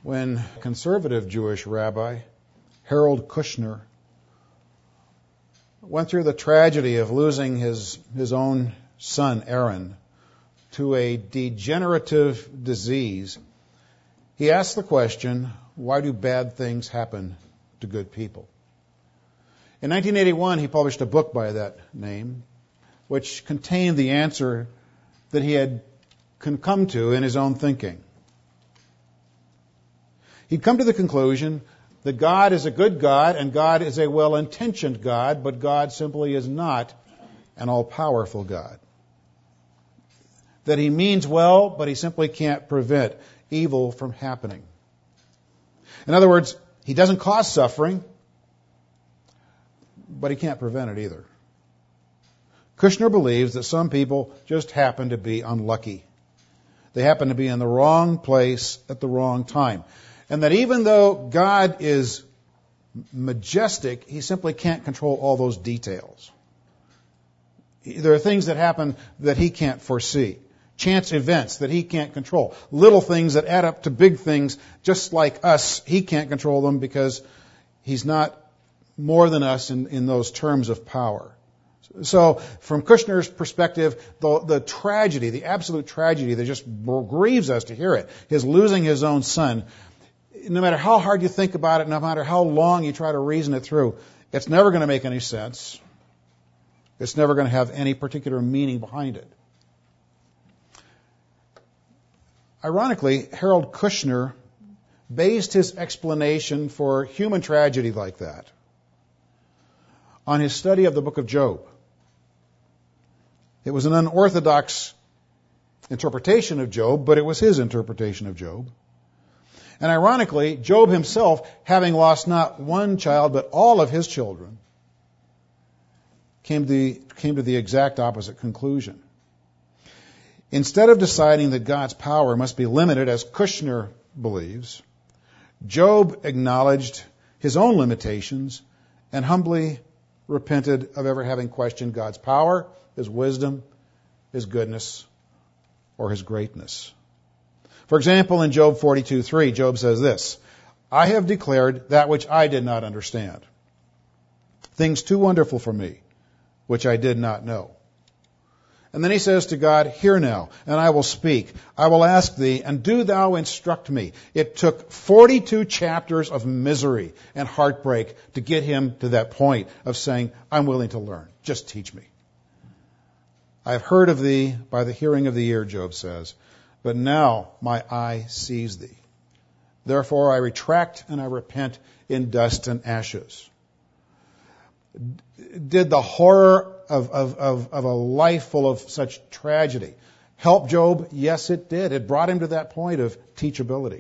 when conservative Jewish rabbi Harold Kushner went through the tragedy of losing his own son, Aaron, to a degenerative disease, he asked the question, why do bad things happen to good people? In 1981, he published a book by that name, which contained the answer that he had come to in his own thinking. He'd come to the conclusion that God is a good God and God is a well-intentioned God, but God simply is not an all-powerful God. That he means well, but he simply can't prevent evil from happening. In other words, he doesn't cause suffering, but he can't prevent it either. Kushner believes that some people just happen to be unlucky. They happen to be in the wrong place at the wrong time. And that even though God is majestic, he simply can't control all those details. There are things that happen that he can't foresee. Chance events that he can't control. Little things that add up to big things, just like us, he can't control them because he's not more than us in those terms of power. So, from Kushner's perspective, the tragedy, the absolute tragedy that just grieves us to hear it, his losing his own son, no matter how hard you think about it, no matter how long you try to reason it through, it's never going to make any sense. It's never going to have any particular meaning behind it. Ironically, Harold Kushner based his explanation for human tragedy like that on his study of the book of Job. It was an unorthodox interpretation of Job, but it was his interpretation of Job. And ironically, Job himself, having lost not one child, but all of his children, came to the exact opposite conclusion. Instead of deciding that God's power must be limited, as Kushner believes, Job acknowledged his own limitations and humbly repented of ever having questioned God's power, his wisdom, his goodness, or his greatness. For example, in Job 42:3, Job says this, I have declared that which I did not understand, things too wonderful for me, which I did not know. And then he says to God, hear now, and I will speak. I will ask thee, and do thou instruct me. It took 42 chapters of misery and heartbreak to get him to that point of saying, I'm willing to learn. Just teach me. I have heard of thee by the hearing of the ear, Job says, but now my eye sees thee. Therefore I retract and I repent in dust and ashes. Did the horror of a life full of such tragedy help Job? Yes, it did. It brought him to that point of teachability.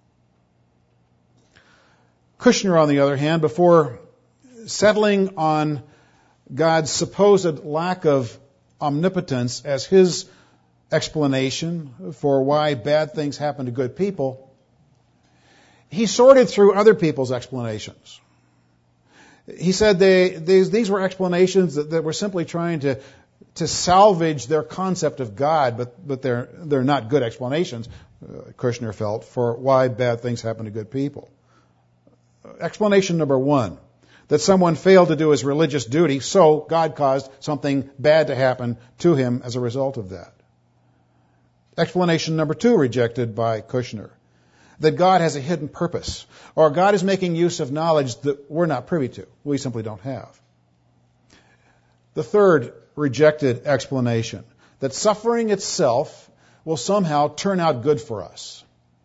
Kushner, on the other hand, before settling on God's supposed lack of omnipotence as his explanation for why bad things happen to good people, he sorted through other people's explanations. He said these were explanations that were simply trying to salvage their concept of God, but they're not good explanations, Kushner felt, for why bad things happen to good people. Explanation number one, that someone failed to do his religious duty, so God caused something bad to happen to him as a result of that. Explanation number two, rejected by Kushner, that God has a hidden purpose, or God is making use of knowledge that we're not privy to. We simply don't have. The third rejected explanation, that suffering itself will somehow turn out good for us.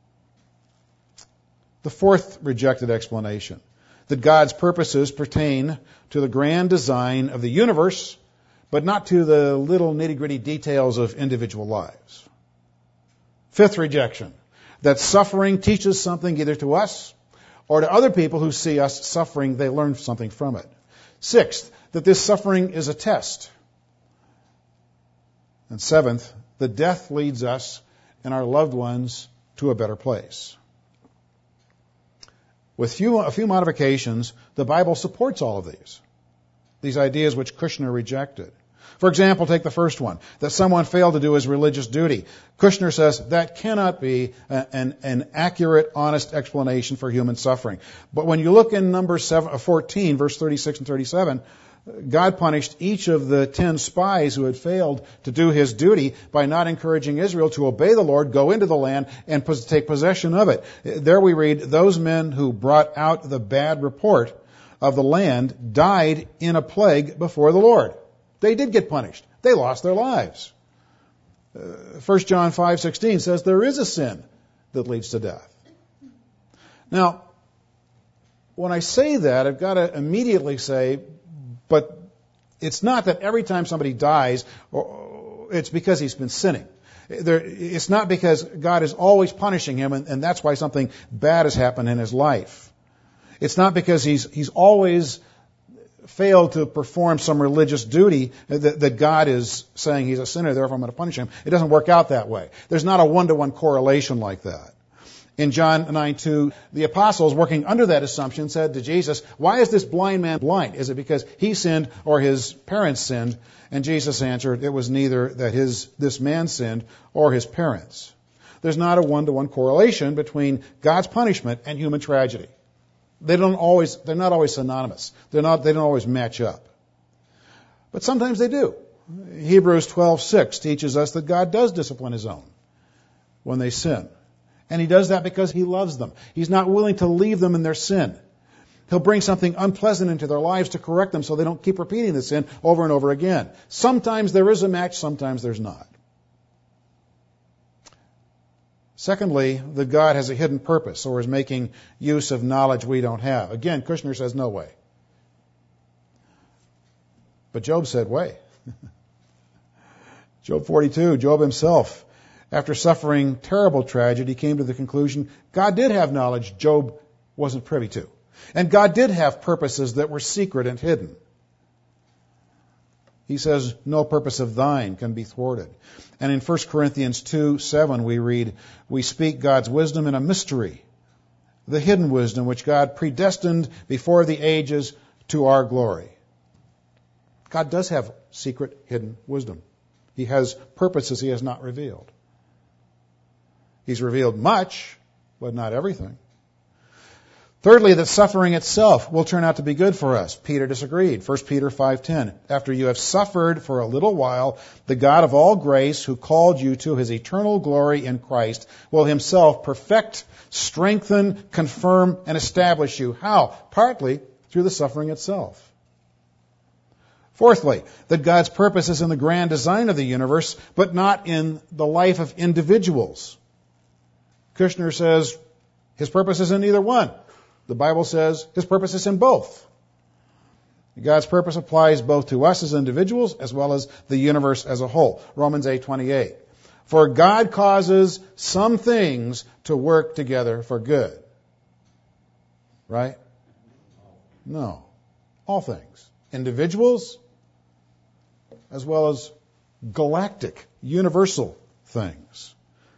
The fourth rejected explanation, that God's purposes pertain to the grand design of the universe, but not to the little nitty-gritty details of individual lives. Fifth rejection, that suffering teaches something either to us or to other people who see us suffering, they learn something from it. Sixth, that this suffering is a test. And seventh, that death leads us and our loved ones to a better place. With a few modifications, the Bible supports all of these ideas which Kushner rejected. For example, take the first one, that someone failed to do his religious duty. Kushner says that cannot be an accurate, honest explanation for human suffering. But when you look in Numbers 14, verse 36 and 37, God punished each of the 10 spies who had failed to do his duty by not encouraging Israel to obey the Lord, go into the land, and take possession of it. There we read, those men who brought out the bad report of the land died in a plague before the Lord. They did get punished. They lost their lives. 1 John 5:16 says there is a sin that leads to death. Now, when I say that, I've got to immediately say, but it's not that every time somebody dies, it's because he's been sinning. It's not because God is always punishing him, and that's why something bad has happened in his life. It's not because he's always failed to perform some religious duty that God is saying he's a sinner, therefore I'm going to punish him. It doesn't work out that way. There's not a one-to-one correlation like that. In John 9:2, the apostles, working under that assumption, said to Jesus, why is this blind man blind? Is it because he sinned or his parents sinned? And Jesus answered, it was neither that this man sinned or his parents. There's not a one-to-one correlation between God's punishment and human tragedy. They're not always synonymous. They don't always match up. But sometimes they do. Hebrews 12:6 teaches us that God does discipline his own when they sin. And he does that because he loves them. He's not willing to leave them in their sin. He'll bring something unpleasant into their lives to correct them so they don't keep repeating the sin over and over again. Sometimes there is a match, sometimes there's not. Secondly, that God has a hidden purpose or is making use of knowledge we don't have. Again, Kushner says no way. But Job said way. Job 42, Job himself, after suffering terrible tragedy, came to the conclusion God did have knowledge Job wasn't privy to. And God did have purposes that were secret and hidden. He says, no purpose of thine can be thwarted. And in 1 Corinthians 2:7 we read, we speak God's wisdom in a mystery, the hidden wisdom which God predestined before the ages to our glory. God does have secret, hidden wisdom. He has purposes he has not revealed. He's revealed much, but not everything. Thirdly, that suffering itself will turn out to be good for us. Peter disagreed. 1 Peter 5:10. After you have suffered for a little while, the God of all grace, who called you to his eternal glory in Christ, will himself perfect, strengthen, confirm, and establish you. How? Partly through the suffering itself. Fourthly, that God's purpose is in the grand design of the universe, but not in the life of individuals. Kushner says his purpose is in either one. The Bible says his purpose is in both. God's purpose applies both to us as individuals as well as the universe as a whole. Romans 8:28. For God causes some things to work together for good. Right? No. All things. Individuals as well as galactic, universal things.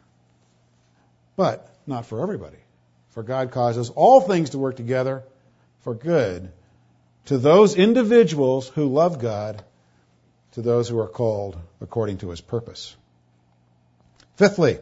But not for everybody. For God causes all things to work together for good to those individuals who love God, to those who are called according to his purpose. Fifthly,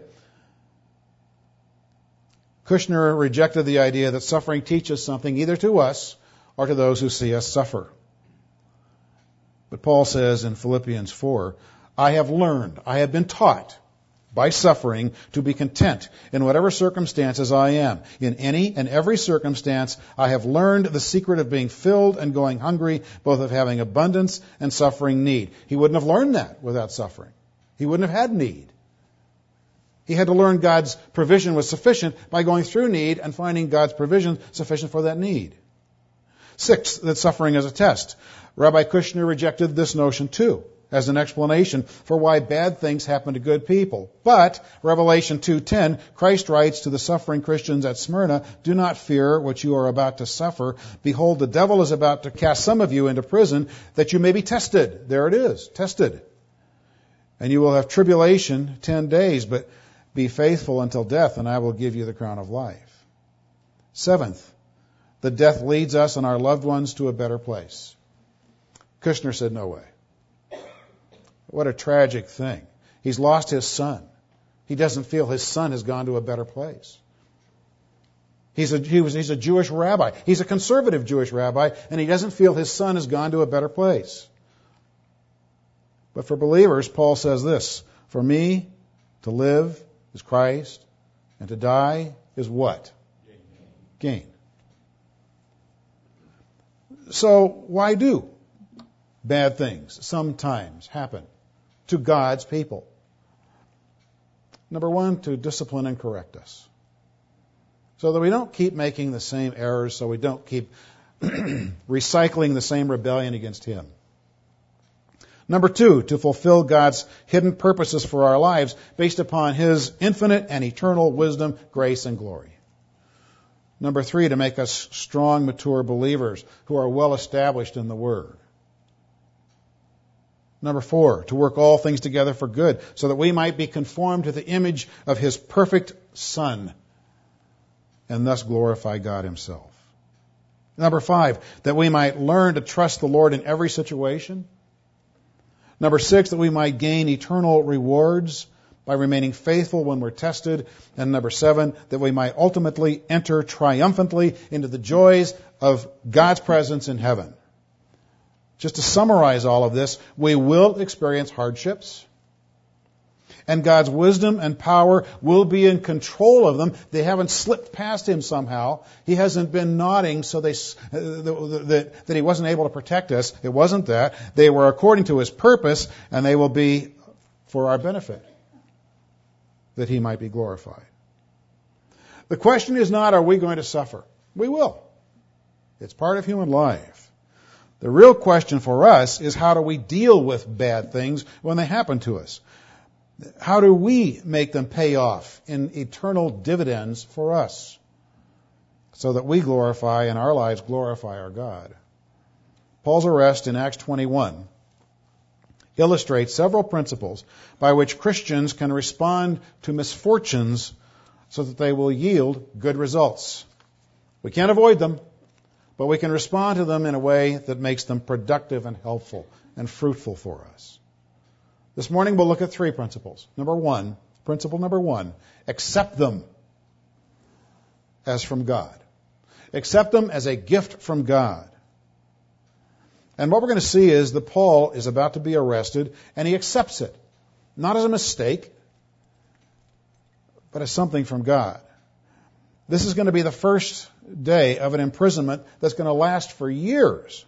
Kushner rejected the idea that suffering teaches something either to us or to those who see us suffer. But Paul says in Philippians 4, I have been taught by suffering to be content in whatever circumstances I am. In any and every circumstance, I have learned the secret of being filled and going hungry, both of having abundance and suffering need. He wouldn't have learned that without suffering. He wouldn't have had need. He had to learn God's provision was sufficient by going through need and finding God's provision sufficient for that need. Sixth, that suffering is a test. Rabbi Kushner rejected this notion too, as an explanation for why bad things happen to good people. But, Revelation 2:10, Christ writes to the suffering Christians at Smyrna, do not fear what you are about to suffer. Behold, the devil is about to cast some of you into prison, that you may be tested. There it is, tested. And you will have tribulation 10 days, but be faithful until death, and I will give you the crown of life. Seventh, that death leads us and our loved ones to a better place. Kushner said, no way. What a tragic thing. He's lost his son. He doesn't feel his son has gone to a better place. He's a Jewish rabbi. He's a conservative Jewish rabbi, and he doesn't feel his son has gone to a better place. But for believers, Paul says this, for me, to live is Christ, and to die is what? Gain. So why do bad things sometimes happen to God's people? Number one, to discipline and correct us, so that we don't keep making the same errors, so we don't keep recycling the same rebellion against Him. Number two, to fulfill God's hidden purposes for our lives based upon His infinite and eternal wisdom, grace, and glory. Number three, to make us strong, mature believers who are well established in the Word. Number four, to work all things together for good, so that we might be conformed to the image of His perfect Son, and thus glorify God Himself. Number five, that we might learn to trust the Lord in every situation. Number six, that we might gain eternal rewards by remaining faithful when we're tested. And number seven, that we might ultimately enter triumphantly into the joys of God's presence in heaven. Just to summarize all of this, we will experience hardships, and God's wisdom and power will be in control of them. They haven't slipped past Him somehow. He hasn't been nodding so that He wasn't able to protect us. It wasn't that. They were according to His purpose, and they will be for our benefit, that He might be glorified. The question is not, are we going to suffer? We will. It's part of human life. The real question for us is, how do we deal with bad things when they happen to us? How do we make them pay off in eternal dividends for us, so that we glorify and our lives glorify our God? Paul's arrest in Acts 21 illustrates several principles by which Christians can respond to misfortunes so that they will yield good results. We can't avoid them, but we can respond to them in a way that makes them productive and helpful and fruitful for us. This morning we'll look at three principles. Principle number one, accept them as from God. Accept them as a gift from God. And what we're going to see is that Paul is about to be arrested, and he accepts it. Not as a mistake, but as something from God. This is going to be the first day of an imprisonment that's going to last for years.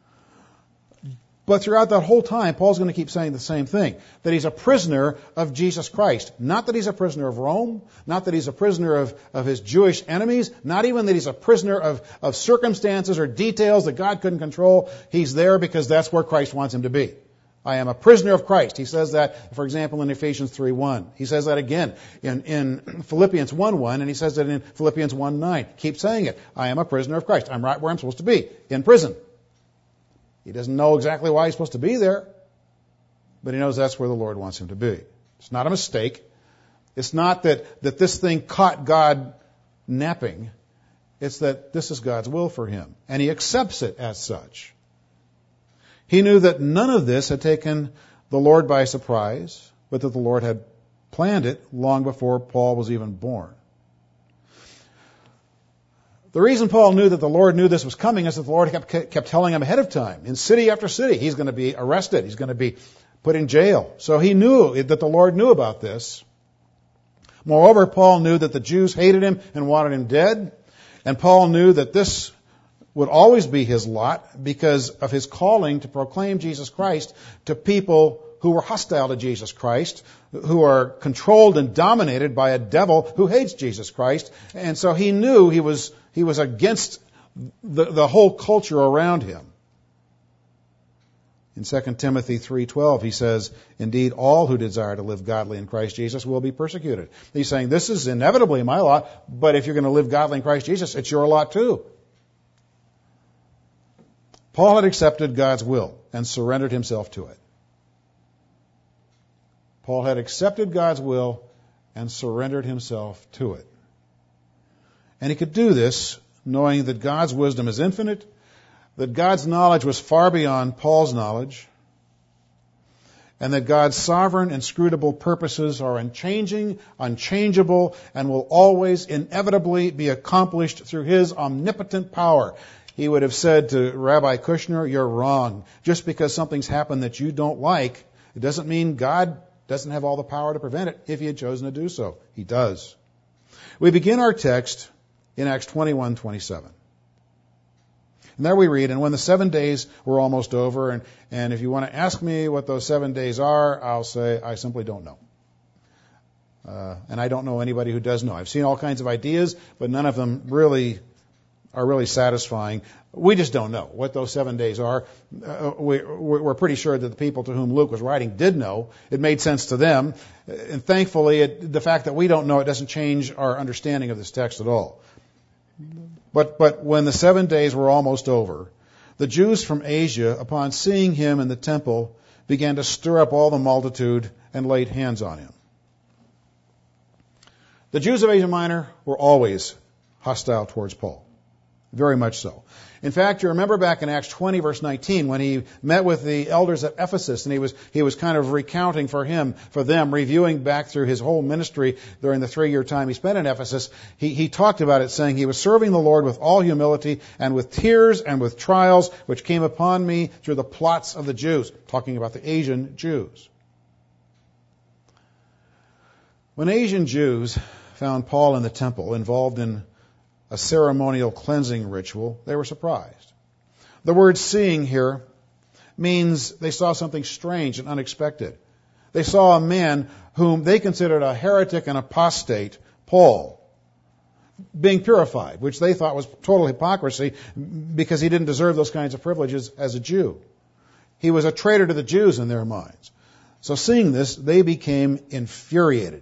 But throughout that whole time, Paul's going to keep saying the same thing, that he's a prisoner of Jesus Christ. Not that he's a prisoner of Rome, not that he's a prisoner of his Jewish enemies, not even that he's a prisoner of circumstances or details that God couldn't control. He's there because that's where Christ wants him to be. I am a prisoner of Christ. He says that, for example, in Ephesians 3:1. He says that again in Philippians 1:1, and he says that in Philippians 1:9. Keep saying it. I am a prisoner of Christ. I'm right where I'm supposed to be, in prison. He doesn't know exactly why he's supposed to be there, but he knows that's where the Lord wants him to be. It's not a mistake. It's not that this thing caught God napping. It's that this is God's will for him, and he accepts it as such. He knew that none of this had taken the Lord by surprise, but that the Lord had planned it long before Paul was even born. The reason Paul knew that the Lord knew this was coming is that the Lord kept telling him ahead of time. In city after city, he's going to be arrested. He's going to be put in jail. So he knew that the Lord knew about this. Moreover, Paul knew that the Jews hated him and wanted him dead. And Paul knew that this would always be his lot because of his calling to proclaim Jesus Christ to people who were hostile to Jesus Christ, who are controlled and dominated by a devil who hates Jesus Christ. And so he knew he was against the whole culture around him. In 2 Timothy 3:12, he says, "Indeed, all who desire to live godly in Christ Jesus will be persecuted." He's saying, this is inevitably my lot, but if you're going to live godly in Christ Jesus, it's your lot too. Paul had accepted God's will and surrendered himself to it. Paul had accepted God's will and surrendered himself to it. And he could do this knowing that God's wisdom is infinite, that God's knowledge was far beyond Paul's knowledge, and that God's sovereign, inscrutable purposes are unchanging, unchangeable, and will always inevitably be accomplished through His omnipotent power. He would have said to Rabbi Kushner, "You're wrong. Just because something's happened that you don't like, it doesn't mean God doesn't have all the power to prevent it if He had chosen to do so. He does." We begin our text in Acts 21:27. And there we read, "And when the 7 days were almost over," and if you want to ask me what those 7 days are, I'll say I simply don't know. And I don't know anybody who does know. I've seen all kinds of ideas, but none of them are really satisfying. We just don't know what those 7 days are. We're pretty sure that the people to whom Luke was writing did know. It made sense to them. And thankfully, the fact that we don't know it doesn't change our understanding of this text at all. But when the 7 days were almost over, the Jews from Asia, upon seeing him in the temple, began to stir up all the multitude and laid hands on him. The Jews of Asia Minor were always hostile towards Paul. Very much so. In fact, you remember back in Acts 20, verse 19, when he met with the elders at Ephesus, and he was kind of recounting for them, reviewing back through his whole ministry during the 3-year time he spent in Ephesus. He talked about it, saying he was serving the Lord with all humility and with tears and with trials, which came upon me through the plots of the Jews, talking about the Asian Jews. When Asian Jews found Paul in the temple, involved in a ceremonial cleansing ritual, they were surprised. The word "seeing" here means they saw something strange and unexpected. They saw a man whom they considered a heretic and apostate, Paul, being purified, which they thought was total hypocrisy because he didn't deserve those kinds of privileges as a Jew. He was a traitor to the Jews in their minds. So seeing this, they became infuriated.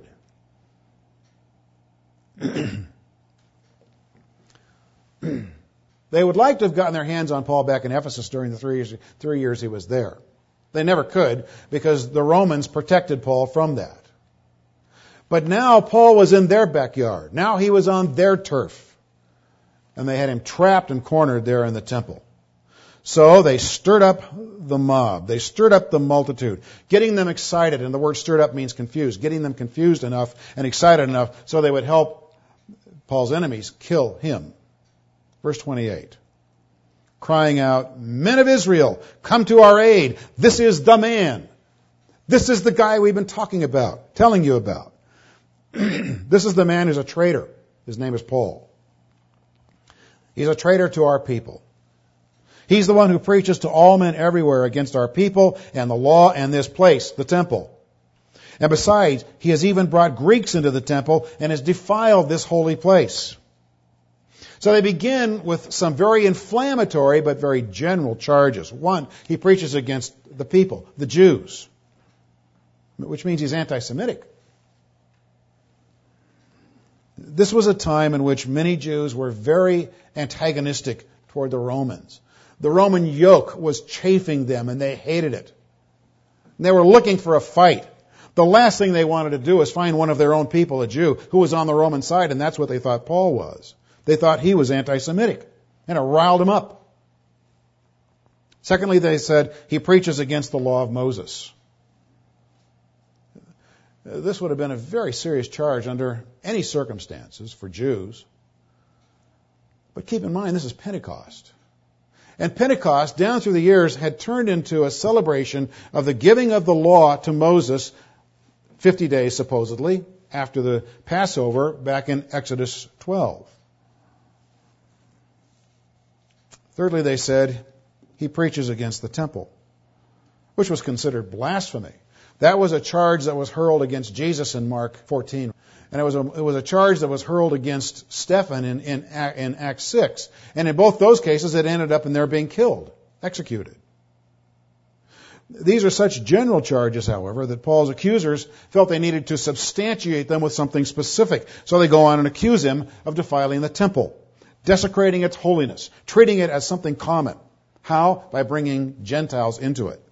They would like to have gotten their hands on Paul back in Ephesus during the 3 years he was there. They never could because the Romans protected Paul from that. But now Paul was in their backyard. Now he was on their turf. And they had him trapped and cornered there in the temple. So they stirred up the mob. They stirred up the multitude, getting them excited. And the word "stirred up" means confused. Getting them confused enough and excited enough so they would help Paul's enemies kill him. Verse 28, crying out, "Men of Israel, come to our aid. This is the man. This is the guy we've been talking about, telling you about. This is the man who's a traitor. His name is Paul. He's a traitor to our people. He's the one who preaches to all men everywhere against our people and the law and this place, the temple. And besides, he has even brought Greeks into the temple and has defiled this holy place." So they begin with some very inflammatory but very general charges. One, he preaches against the people, the Jews, which means he's anti-Semitic. This was a time in which many Jews were very antagonistic toward the Romans. The Roman yoke was chafing them, and they hated it. And they were looking for a fight. The last thing they wanted to do was find one of their own people, a Jew, who was on the Roman side, and that's what they thought Paul was. They thought he was anti-Semitic, and it riled them up. Secondly, they said he preaches against the law of Moses. This would have been a very serious charge under any circumstances for Jews. But keep in mind, this is Pentecost. And Pentecost, down through the years, had turned into a celebration of the giving of the law to Moses, 50 days supposedly, after the Passover back in Exodus 12. Thirdly, they said he preaches against the temple, which was considered blasphemy. That was a charge that was hurled against Jesus in Mark 14. And it was a charge that was hurled against Stephen in Acts 6. And in both those cases, it ended up in their being killed, executed. These are such general charges, however, that Paul's accusers felt they needed to substantiate them with something specific. So they go on and accuse him of defiling the temple, desecrating its holiness, treating it as something common. How? By bringing Gentiles into it.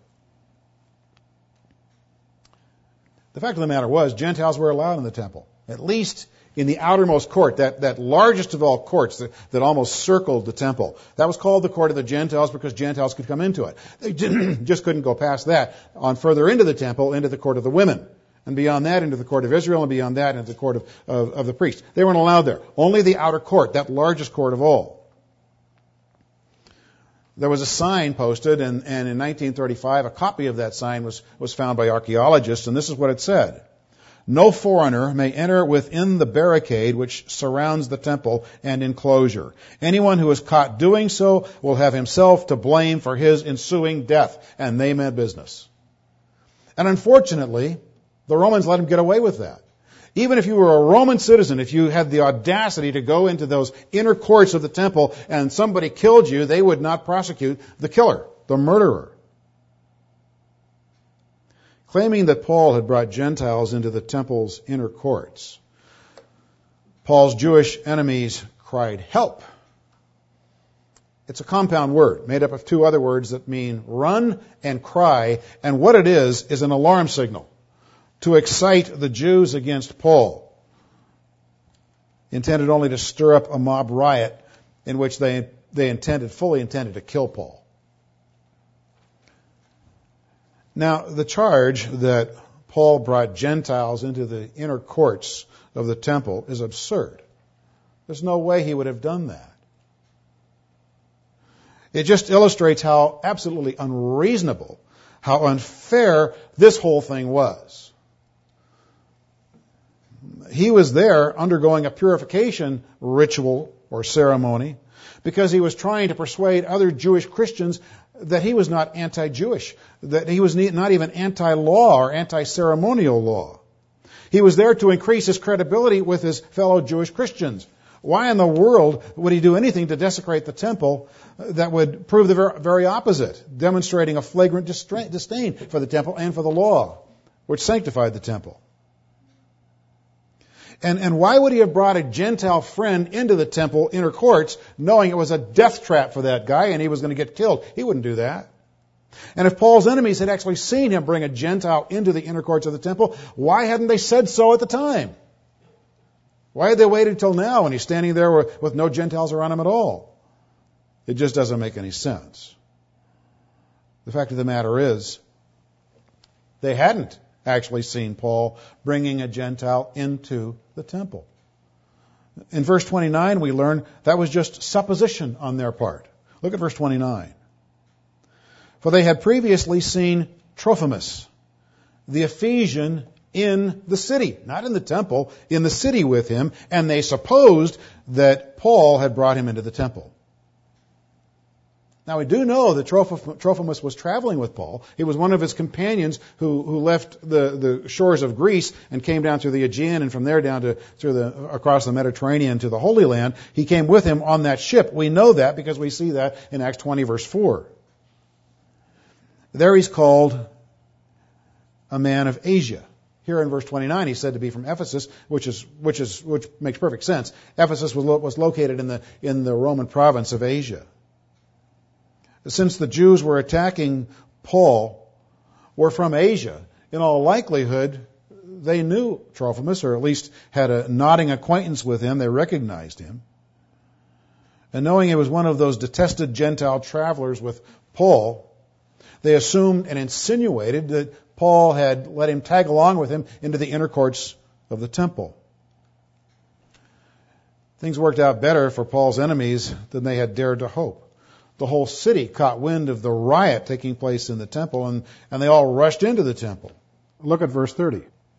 The fact of the matter was, Gentiles were allowed in the temple, at least in the outermost court, that largest of all courts that almost circled the temple. That was called the court of the Gentiles because Gentiles could come into it. They just couldn't go past that. On further into the temple, into the court of the women. And beyond that, into the court of Israel, and beyond that, into the court of the priests. They weren't allowed there. Only the outer court, that largest court of all. There was a sign posted, and in 1935, a copy of that sign was found by archaeologists, and this is what it said. No foreigner may enter within the barricade which surrounds the temple and enclosure. Anyone who is caught doing so will have himself to blame for his ensuing death. And they meant business. And unfortunately, the Romans let him get away with that. Even if you were a Roman citizen, if you had the audacity to go into those inner courts of the temple and somebody killed you, they would not prosecute the killer, the murderer. Claiming that Paul had brought Gentiles into the temple's inner courts, Paul's Jewish enemies cried, "Help!" It's a compound word made up of two other words that mean run and cry, and what it is an alarm signal to excite the Jews against Paul, intended only to stir up a mob riot in which they fully intended to kill Paul. Now, the charge that Paul brought Gentiles into the inner courts of the temple is absurd. There's no way he would have done that. It just illustrates how absolutely unreasonable, how unfair this whole thing was. He was there undergoing a purification ritual or ceremony because he was trying to persuade other Jewish Christians that he was not anti-Jewish, that he was not even anti-law or anti-ceremonial law. He was there to increase his credibility with his fellow Jewish Christians. Why in the world would he do anything to desecrate the temple that would prove the very opposite, demonstrating a flagrant disdain for the temple and for the law, which sanctified the temple? And why would he have brought a Gentile friend into the temple inner courts, knowing it was a death trap for that guy and he was going to get killed? He wouldn't do that. And if Paul's enemies had actually seen him bring a Gentile into the inner courts of the temple, why hadn't they said so at the time? Why had they waited until now when he's standing there with no Gentiles around him at all? It just doesn't make any sense. The fact of the matter is, they hadn't actually seen Paul bringing a Gentile into the temple. In verse 29, we learn that was just supposition on their part. Look at verse 29. For they had previously seen Trophimus, the Ephesian, in the city, not in the temple, in the city with him, and they supposed that Paul had brought him into the temple. Now, we do know that Trophimus was traveling with Paul. He was one of his companions who left the shores of Greece and came down through the Aegean and from there down across the Mediterranean to the Holy Land. He came with him on that ship. We know that because we see that in Acts 20, verse 4. There he's called a man of Asia. Here in verse 29, he's said to be from Ephesus, which makes perfect sense. Ephesus was located in the Roman province of Asia. Since the Jews were attacking Paul, were from Asia, in all likelihood, they knew Trophimus, or at least had a nodding acquaintance with him. They recognized him. And knowing he was one of those detested Gentile travelers with Paul, they assumed and insinuated that Paul had let him tag along with him into the inner courts of the temple. Things worked out better for Paul's enemies than they had dared to hope. The whole city caught wind of the riot taking place in the temple, and they all rushed into the temple. Look at verse 30.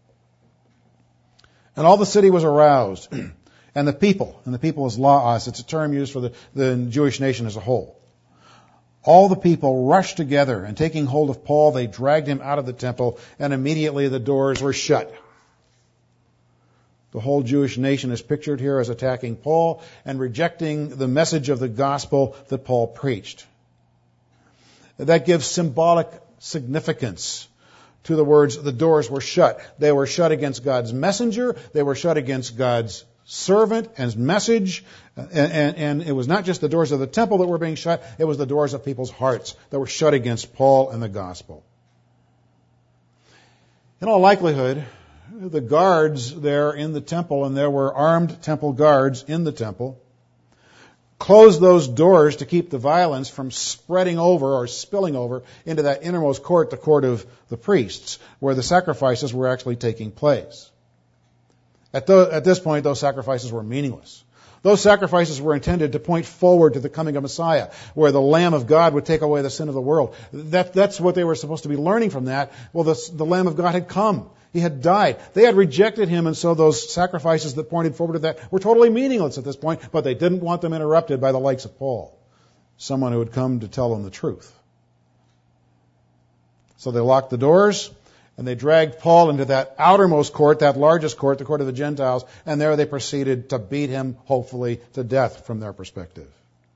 And all the city was aroused, and the people is laos, it's a term used for the Jewish nation as a whole. All the people rushed together, and taking hold of Paul, they dragged him out of the temple, and immediately the doors were shut. The whole Jewish nation is pictured here as attacking Paul and rejecting the message of the gospel that Paul preached. That gives symbolic significance to the words, the doors were shut. They were shut against God's messenger. They were shut against God's servant and message. And it was not just the doors of the temple that were being shut. It was the doors of people's hearts that were shut against Paul and the gospel. In all likelihood, the guards there in the temple, and there were armed temple guards in the temple, closed those doors to keep the violence from spreading over or spilling over into that innermost court, the court of the priests, where the sacrifices were actually taking place. At this point, those sacrifices were meaningless. Those sacrifices were intended to point forward to the coming of Messiah, where the Lamb of God would take away the sin of the world. That's what they were supposed to be learning from that. Well, the Lamb of God had come. He had died. They had rejected him, and so those sacrifices that pointed forward to that were totally meaningless at this point, but they didn't want them interrupted by the likes of Paul, someone who had come to tell them the truth. So they locked the doors, and they dragged Paul into that outermost court, that largest court, the court of the Gentiles, and there they proceeded to beat him, hopefully, to death from their perspective.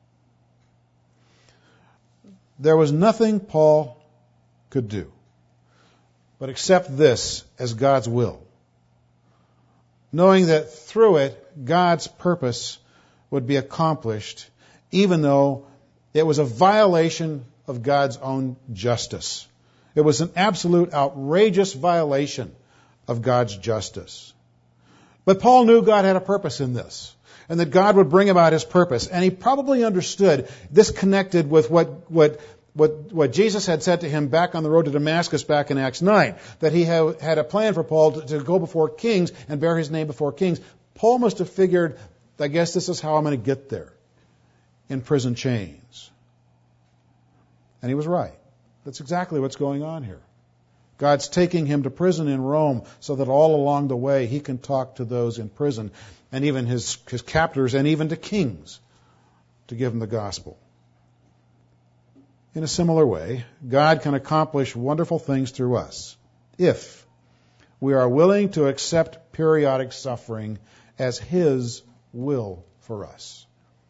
There was nothing Paul could do but accept this as God's will, knowing that through it, God's purpose would be accomplished, even though it was a violation of God's own justice. It was an absolute, outrageous violation of God's justice. But Paul knew God had a purpose in this, and that God would bring about his purpose. And he probably understood this connected with what Jesus had said to him back on the road to Damascus back in Acts 9, that he had a plan for Paul to go before kings and bear his name before kings. Paul must have figured, I guess this is how I'm going to get there, in prison chains. And he was right. That's exactly what's going on here. God's taking him to prison in Rome so that all along the way he can talk to those in prison and even his captors and even to kings to give them the gospel. In a similar way, God can accomplish wonderful things through us if we are willing to accept periodic suffering as his will for us.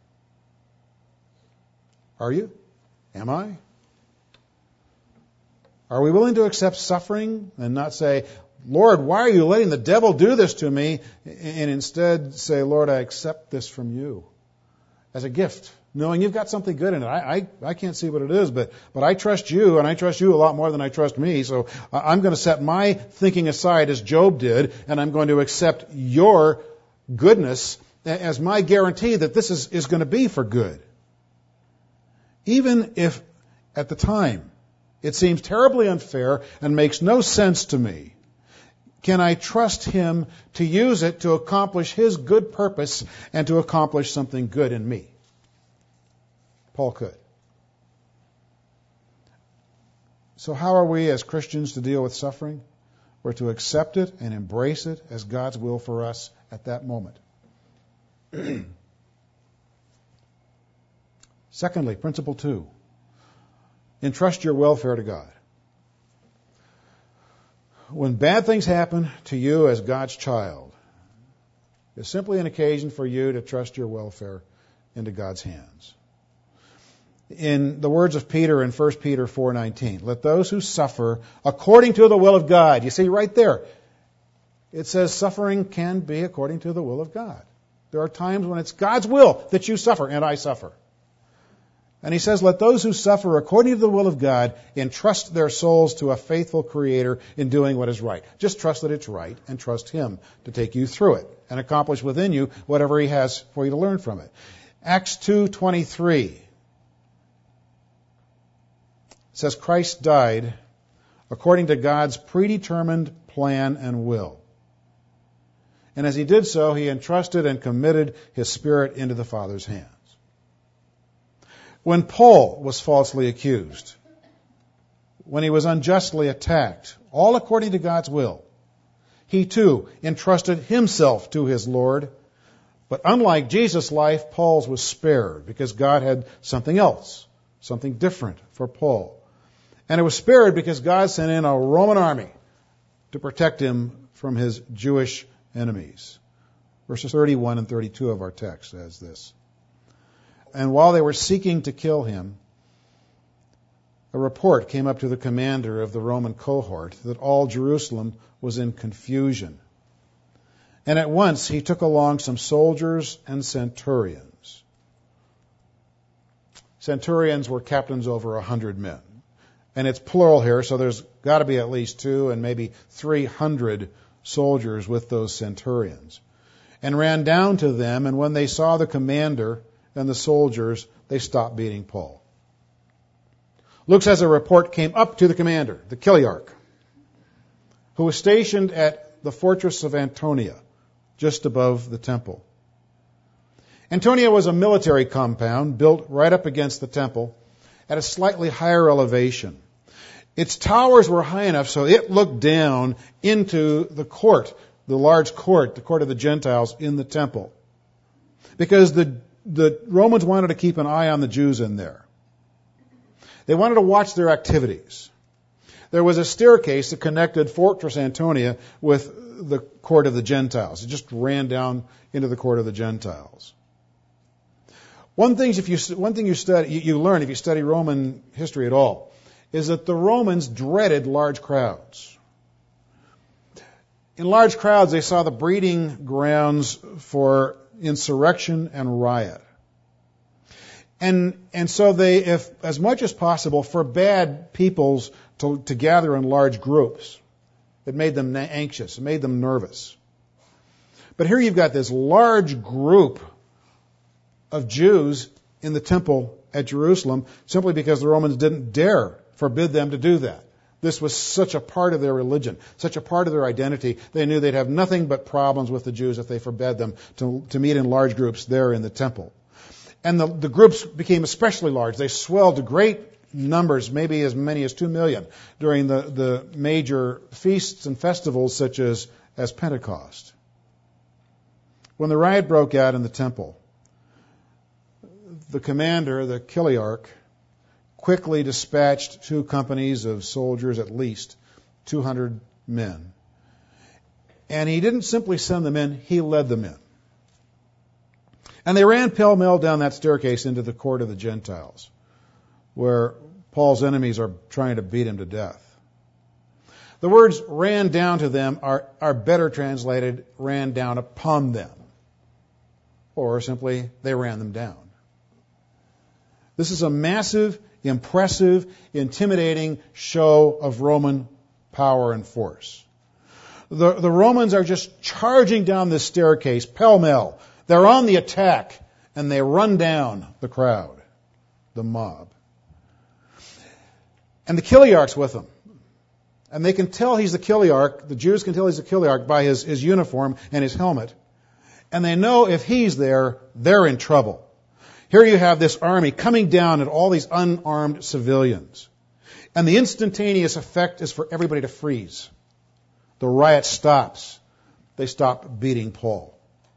Are you? Am I? Are we willing to accept suffering and not say, Lord, why are you letting the devil do this to me? And instead say, Lord, I accept this from you as a gift, knowing you've got something good in it. I can't see what it is, but I trust you, and I trust you a lot more than I trust me. So I'm going to set my thinking aside as Job did, and I'm going to accept your goodness as my guarantee that this is going to be for good. Even if at the time it seems terribly unfair and makes no sense to me, can I trust him to use it to accomplish his good purpose and to accomplish something good in me? Paul could. So how are we as Christians to deal with suffering? We're to accept it and embrace it as God's will for us at that moment. Secondly, principle 2. Entrust your welfare to God. When bad things happen to you as God's child, it's simply an occasion for you to trust your welfare into God's hands. In the words of Peter in 1 Peter 4:19, let those who suffer according to the will of God. You see right there, it says suffering can be according to the will of God. There are times when it's God's will that you suffer and I suffer. And he says, let those who suffer according to the will of God entrust their souls to a faithful Creator in doing what is right. Just trust that it's right and trust him to take you through it and accomplish within you whatever he has for you to learn from it. Acts 2:23 says Christ died according to God's predetermined plan and will. And as he did so, he entrusted and committed his Spirit into the Father's hands. When Paul was falsely accused, when he was unjustly attacked, all according to God's will, he too entrusted himself to his Lord. But unlike Jesus' life, Paul's was spared because God had something else, something different for Paul. And it was spared because God sent in a Roman army to protect him from his Jewish enemies. Verses 31 and 32 of our text says this. And while they were seeking to kill him, a report came up to the commander of the Roman cohort that all Jerusalem was in confusion. And at once he took along some soldiers and centurions. Centurions were captains over 100 men. And it's plural here, so there's got to be at least 2 and maybe 300 soldiers with those centurions, and ran down to them, and when they saw the commander and the soldiers, they stopped beating Paul. Luke says a report came up to the commander, the Chiliarch, who was stationed at the fortress of Antonia, just above the temple. Antonia was a military compound built right up against the temple at a slightly higher elevation. Its towers were high enough so it looked down into the court, the large court, the court of the Gentiles in the temple. Because the Romans wanted to keep an eye on the Jews in there. They wanted to watch their activities. There was a staircase that connected Fortress Antonia with the court of the Gentiles. It just ran down into the court of the Gentiles. One thing you learn if you study Roman history at all is that the Romans dreaded large crowds. In large crowds, they saw the breeding grounds for insurrection and riot. And so they, if as much as possible, forbade peoples to gather in large groups. It made them anxious. It made them nervous. But here you've got this large group of Jews in the temple at Jerusalem simply because the Romans didn't dare forbid them to do that. This was such a part of their religion, such a part of their identity. They knew they'd have nothing but problems with the Jews if they forbade them to meet in large groups there in the temple. And the groups became especially large. They swelled to great numbers, maybe as many as 2 million, during the major feasts and festivals such as Pentecost. When the riot broke out in the temple, the commander, the Chiliarch, quickly dispatched 2 companies of soldiers, at least 200 men. And he didn't simply send them in, he led them in. And they ran pell-mell down that staircase into the court of the Gentiles, where Paul's enemies are trying to beat him to death. The words ran down to them are better translated, ran down upon them. Or simply, they ran them down. This is a massive, impressive, intimidating show of Roman power and force. The Romans are just charging down this staircase, pell-mell. They're on the attack, and they run down the crowd, the mob. And the Chiliarch's with them. And they can tell he's the Chiliarch, the Jews can tell he's the Chiliarch by his uniform and his helmet. And they know if he's there, they're in trouble. Here you have this army coming down at all these unarmed civilians. And the instantaneous effect is for everybody to freeze. The riot stops. They stop beating Paul.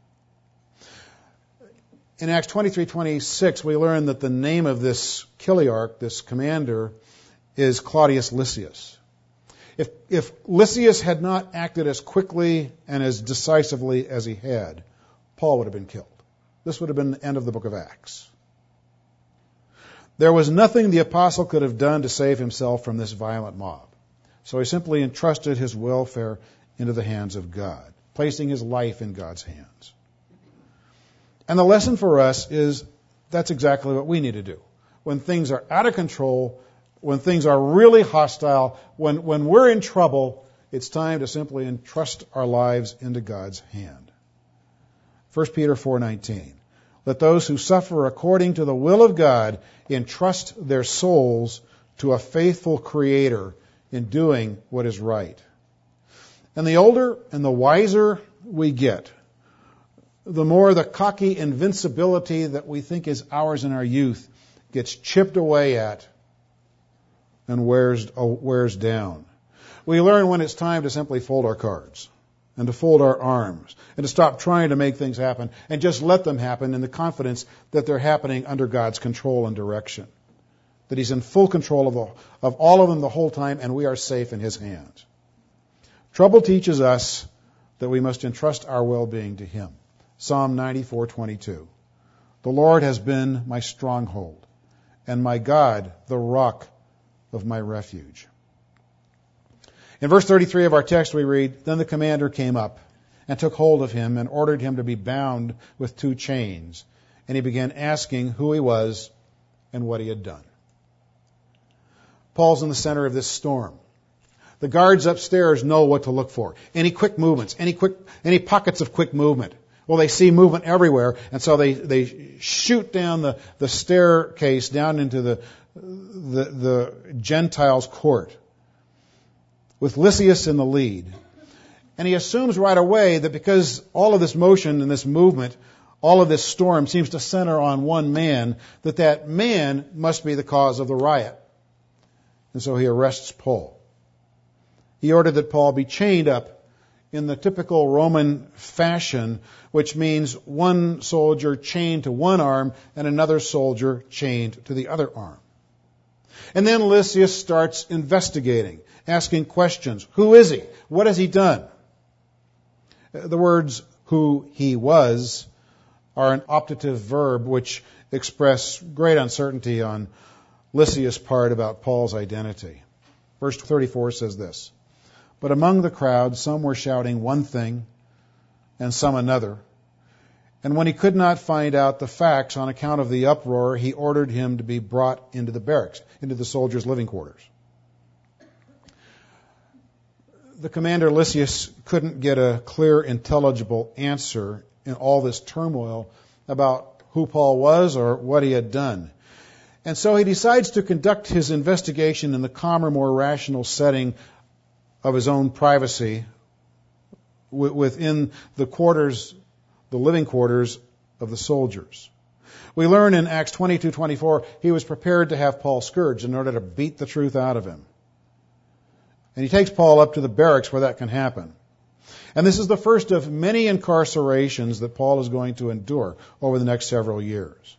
In Acts 23:26, we learn that the name of this Chiliarch, this commander, is Claudius Lysias. If Lysias had not acted as quickly and as decisively as he had, Paul would have been killed. This would have been the end of the book of Acts. There was nothing the apostle could have done to save himself from this violent mob. So he simply entrusted his welfare into the hands of God, placing his life in God's hands. And the lesson for us is that's exactly what we need to do. When things are out of control, when things are really hostile, when we're in trouble, it's time to simply entrust our lives into God's hand. 1 Peter 4:19. Let those who suffer according to the will of God entrust their souls to a faithful Creator in doing what is right. And the older and the wiser we get, the more the cocky invincibility that we think is ours in our youth gets chipped away at and wears down. We learn when it's time to simply fold our cards and to fold our arms and to stop trying to make things happen and just let them happen in the confidence that they're happening under God's control and direction, that He's in full control of all of them the whole time, and we are safe in His hands. Trouble teaches us that we must entrust our well-being to Him. Psalm 94:22. The Lord has been my stronghold, and my God, the rock of my refuge. In verse 33 of our text we read, Then the commander came up and took hold of him and ordered him to be bound with 2 chains. And he began asking who he was and what he had done. Paul's in the center of this storm. The guards upstairs know what to look for. Any quick movements, any pockets of quick movement. Well, they see movement everywhere, and so they shoot down the staircase down into the Gentiles' court, with Lysias in the lead. And he assumes right away that because all of this motion and this movement, all of this storm seems to center on one man, that man must be the cause of the riot. And so he arrests Paul. He ordered that Paul be chained up in the typical Roman fashion, which means one soldier chained to one arm and another soldier chained to the other arm. And then Lysias starts investigating, asking questions. Who is he? What has he done? The words who he was are an optative verb which express great uncertainty on Lysias' part about Paul's identity. Verse 34 says this, "But among the crowd some were shouting one thing and some another. And when he could not find out the facts on account of the uproar, he ordered him to be brought into the barracks, into the soldiers' living quarters." The commander Lysias couldn't get a clear, intelligible answer in all this turmoil about who Paul was or what he had done. And so he decides to conduct his investigation in the calmer, more rational setting of his own privacy within the quarters, the living quarters of the soldiers. We learn in Acts 22:24, he was prepared to have Paul scourged in order to beat the truth out of him. And he takes Paul up to the barracks where that can happen. And this is the first of many incarcerations that Paul is going to endure over the next several years.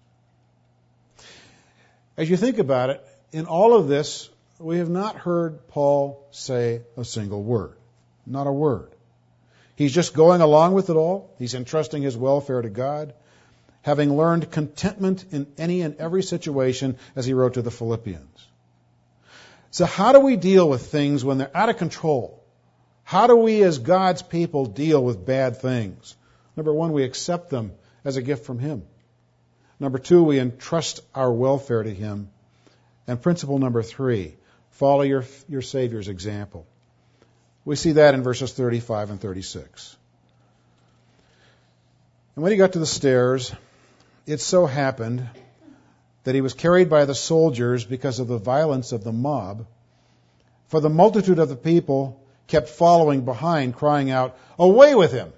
As you think about it, in all of this, we have not heard Paul say a single word. Not a word. He's just going along with it all. He's entrusting his welfare to God, having learned contentment in any and every situation, as he wrote to the Philippians. So how do we deal with things when they're out of control? How do we as God's people deal with bad things? Number one, we accept them as a gift from Him. Number two, we entrust our welfare to Him. And principle number three, follow your Savior's example. We see that in verses 35 and 36. And when he got to the stairs, it so happened that he was carried by the soldiers because of the violence of the mob. For the multitude of the people kept following behind, crying out, "Away with him!"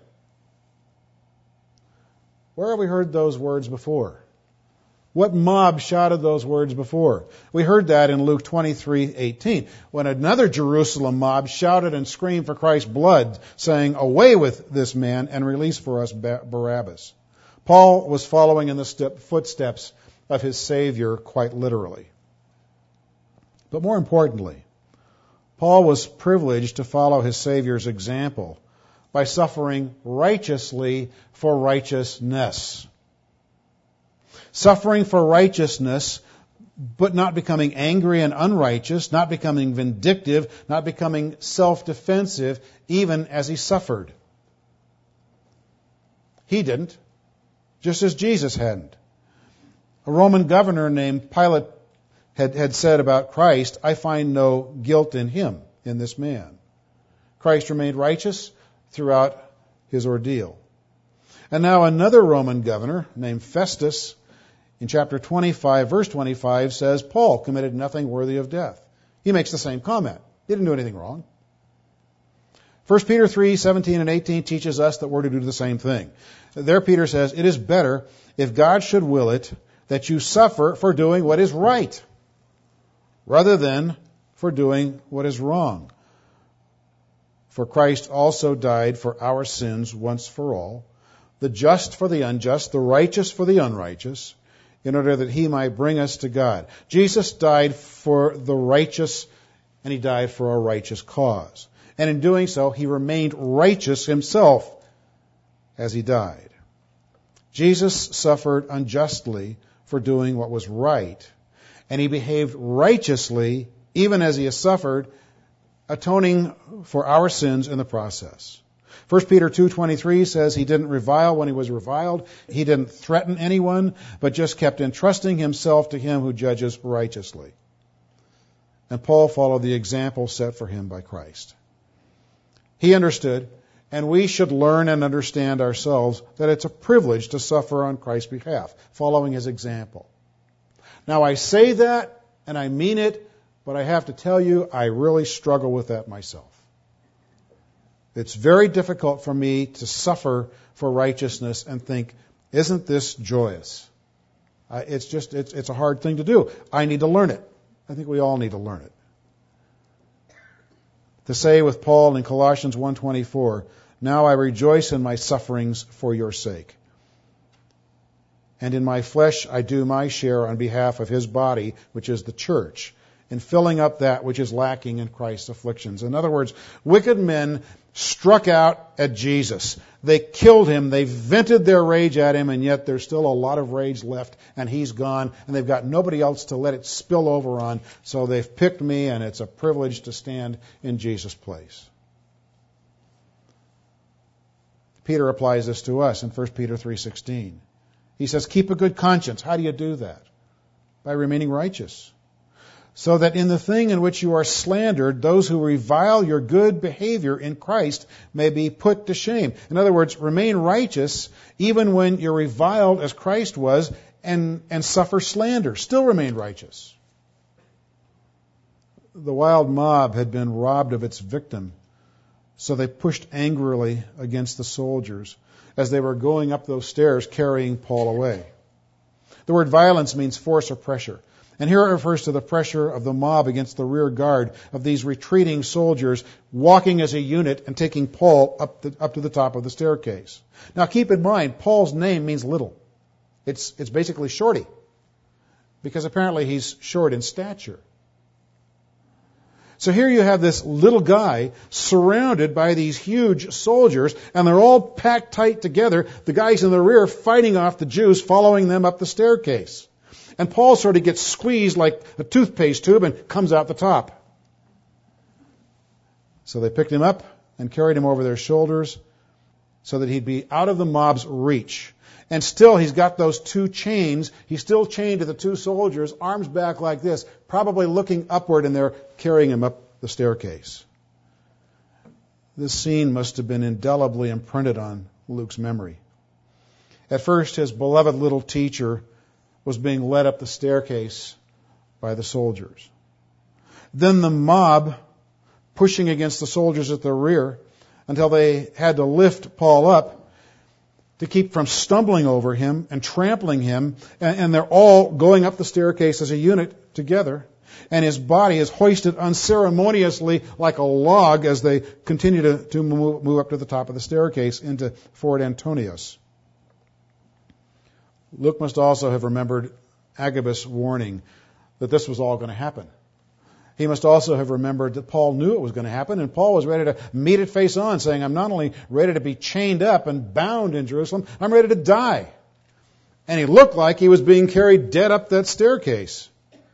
Where have we heard those words before? What mob shouted those words before? We heard that in Luke 23:18, when another Jerusalem mob shouted and screamed for Christ's blood, saying, "Away with this man and release for us Barabbas." Paul was following in the footsteps of his Savior quite literally. But more importantly, Paul was privileged to follow his Savior's example by suffering righteously for righteousness. Suffering for righteousness, but not becoming angry and unrighteous, not becoming vindictive, not becoming self-defensive, even as he suffered. He didn't, just as Jesus hadn't. A Roman governor named Pilate had said about Christ, "I find no guilt in him," in this man. Christ remained righteous throughout his ordeal. And now another Roman governor named Festus, in chapter 25, verse 25, says Paul committed nothing worthy of death. He makes the same comment. He didn't do anything wrong. 1 Peter 3:17 and 18 teaches us that we're to do the same thing. There Peter says, "It is better, if God should will it, that you suffer for doing what is right, rather than for doing what is wrong. For Christ also died for our sins once for all, the just for the unjust, the righteous for the unrighteous, in order that he might bring us to God." Jesus died for the righteous, and he died for a righteous cause. And in doing so, he remained righteous himself as he died. Jesus suffered unjustly for doing what was right, and he behaved righteously even as he has suffered, atoning for our sins in the process. 1 Peter 2:23 says he didn't revile when he was reviled. He didn't threaten anyone, but just kept entrusting himself to him who judges righteously. And Paul followed the example set for him by Christ. He understood, and we should learn and understand ourselves, that it's a privilege to suffer on Christ's behalf, following his example. Now, I say that, and I mean it, but I have to tell you, I really struggle with that myself. It's very difficult for me to suffer for righteousness and think, isn't this joyous? It's a hard thing to do. I need to learn it. I think we all need to learn it. To say with Paul in Colossians 1:24, now I rejoice in my sufferings for your sake. And in my flesh I do my share on behalf of his body, which is the church, in filling up that which is lacking in Christ's afflictions. In other words, wicked men struck out at Jesus. They killed him. They vented their rage at him, and yet there's still a lot of rage left, and he's gone, and they've got nobody else to let it spill over on, so they've picked me, and it's a privilege to stand in Jesus' place. Peter applies this to us in 1 Peter 3:16. He says, keep a good conscience. How do you do that? By remaining righteous. So that in the thing in which you are slandered, those who revile your good behavior in Christ may be put to shame. In other words, remain righteous even when you're reviled as Christ was and suffer slander. Still remain righteous. The wild mob had been robbed of its victim, so they pushed angrily against the soldiers as they were going up those stairs carrying Paul away. The word violence means force or pressure. And here it refers to the pressure of the mob against the rear guard of these retreating soldiers walking as a unit and taking Paul up to the top of the staircase. Now keep in mind, Paul's name means little. It's basically shorty, because apparently he's short in stature. So here you have this little guy surrounded by these huge soldiers, and they're all packed tight together, the guys in the rear fighting off the Jews following them up the staircase. And Paul sort of gets squeezed like a toothpaste tube and comes out the top. So they picked him up and carried him over their shoulders so that he'd be out of the mob's reach. And still he's got those two chains. He's still chained to the two soldiers, arms back like this, probably looking upward, and they're carrying him up the staircase. This scene must have been indelibly imprinted on Luke's memory. At first, his beloved little teacher was being led up the staircase by the soldiers. Then the mob pushing against the soldiers at the rear until they had to lift Paul up to keep from stumbling over him and trampling him. And they're all going up the staircase as a unit together. And his body is hoisted unceremoniously like a log as they continue to move up to the top of the staircase into Fort Antonius. Luke must also have remembered Agabus' warning that this was all going to happen. He must also have remembered that Paul knew it was going to happen, and Paul was ready to meet it face on, saying, I'm not only ready to be chained up and bound in Jerusalem, I'm ready to die. And he looked like he was being carried dead up that staircase.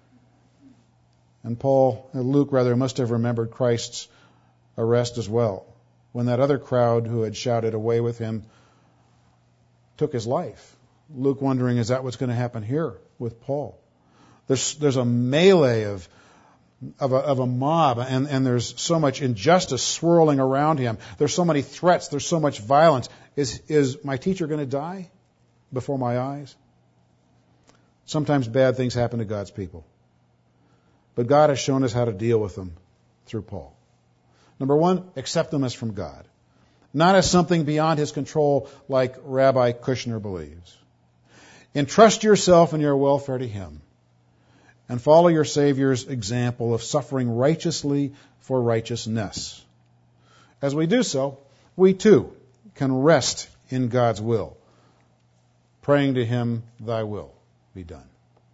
And Luke must have remembered Christ's arrest as well, when that other crowd who had shouted away with him took his life. Luke wondering, is that what's going to happen here with Paul? There's a melee of a mob, and there's so much injustice swirling around him. There's so many threats. There's so much violence. Is my teacher going to die before my eyes? Sometimes bad things happen to God's people. But God has shown us how to deal with them through Paul. Number one, accept them as from God, not as something beyond his control like Rabbi Kushner believes. Entrust yourself and your welfare to him, and follow your Savior's example of suffering righteously for righteousness. As we do so, we too can rest in God's will, praying to him, thy will be done.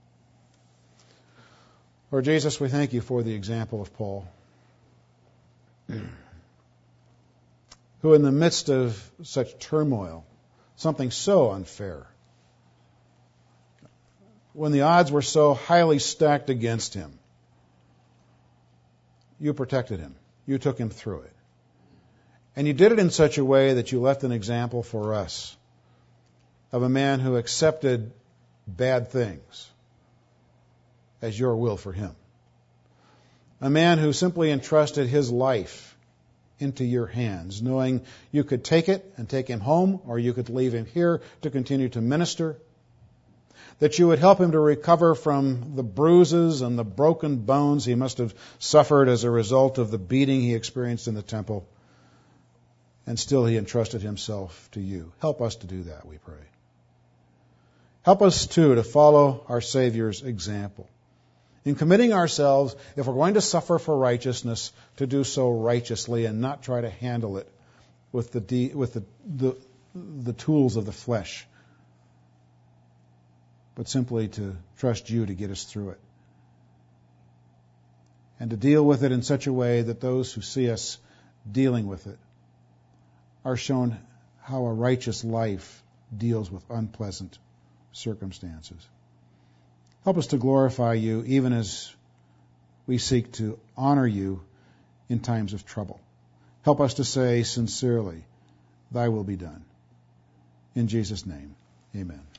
Lord Jesus, we thank you for the example of Paul, who in the midst of such turmoil, something so unfair, when the odds were so highly stacked against him, you protected him. You took him through it. And you did it in such a way that you left an example for us of a man who accepted bad things as your will for him. a man who simply entrusted his life into your hands, knowing you could take it and take him home, or you could leave him here to continue to minister, that you would help him to recover from the bruises and the broken bones he must have suffered as a result of the beating he experienced in the temple, and still he entrusted himself to you. Help us to do that, we pray. Help us, too, to follow our Savior's example in committing ourselves, if we're going to suffer for righteousness, to do so righteously and not try to handle it with the tools of the flesh, but simply to trust you to get us through it. And to deal with it in such a way that those who see us dealing with it are shown how a righteous life deals with unpleasant circumstances. Help us to glorify you even as we seek to honor you in times of trouble. Help us to say sincerely, thy will be done. In Jesus' name, amen.